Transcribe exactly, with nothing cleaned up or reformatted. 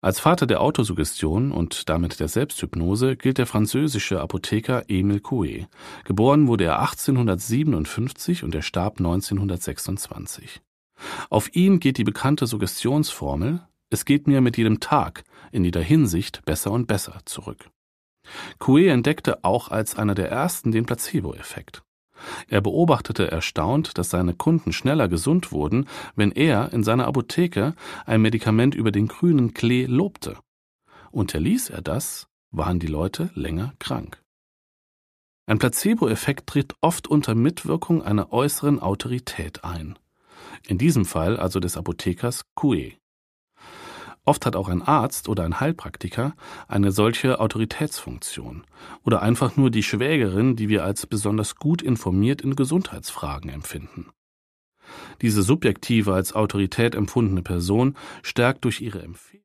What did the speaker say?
Als Vater der Autosuggestion und damit der Selbsthypnose gilt der französische Apotheker Émile Coué. Geboren wurde er achtzehnhundertsiebenundfünfzig und er starb neunzehnhundertsechsundzwanzig. Auf ihn geht die bekannte Suggestionsformel „Es geht mir mit jedem Tag in jeder Hinsicht besser und besser“ zurück. Coué entdeckte auch als einer der ersten den Placebo-Effekt. Er beobachtete erstaunt, dass seine Kunden schneller gesund wurden, wenn er in seiner Apotheke ein Medikament über den grünen Klee lobte. Unterließ er das, waren die Leute länger krank. Ein Placebo-Effekt tritt oft unter Mitwirkung einer äußeren Autorität ein. In diesem Fall also des Apothekers Coué. Oft hat auch ein Arzt oder ein Heilpraktiker eine solche Autoritätsfunktion oder einfach nur die Schwägerin, die wir als besonders gut informiert in Gesundheitsfragen empfinden. Diese subjektive als Autorität empfundene Person stärkt durch ihre Empfehlung